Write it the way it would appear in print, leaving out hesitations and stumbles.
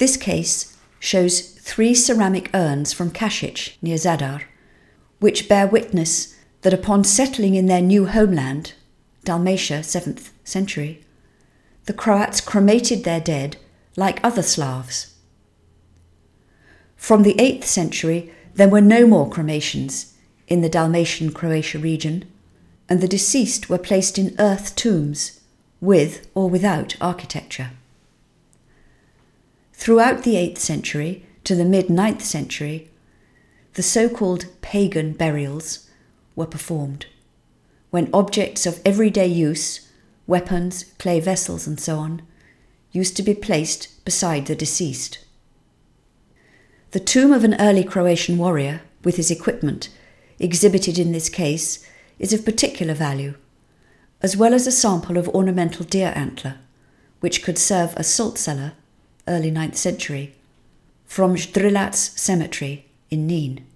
This case shows 3 ceramic urns from Kasic near Zadar, which bear witness that upon settling in their new homeland, Dalmatia, 7th century, the Croats cremated their dead like other Slavs. From the 8th century, there were no more cremations in the Dalmatian Croatia region, and the deceased were placed in earth tombs, with or without architecture. Throughout the 8th century to the mid-9th century, the so-called pagan burials were performed, when objects of everyday use, weapons, clay vessels and so on, used to be placed beside the deceased. The tomb of an early Croatian warrior, with his equipment, exhibited in this case, is of particular value, as well as a sample of ornamental deer antler, which could serve as salt cellar, early 9th century, from Zdrilac Cemetery in Nin.